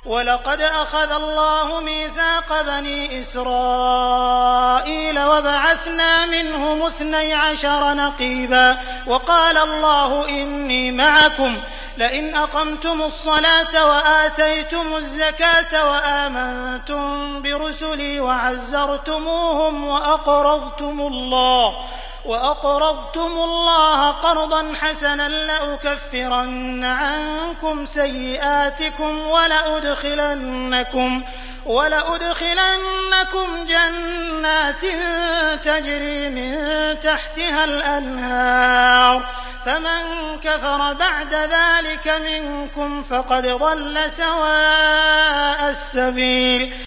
ولقد أخذ الله ميثاق بني إسرائيل وبعثنا منهم 12 نقيبا وقال الله إني معكم لئن أقمتم الصلاة وآتيتم الزكاة وآمنتم برسلي وعزرتموهم وأقرضتم الله قرضا حسنا لأكفرن عنكم سيئاتكم ولأدخلنكم جنات تجري من تحتها الأنهار فمن كفر بعد ذلك منكم فقد ضل سواء السبيل.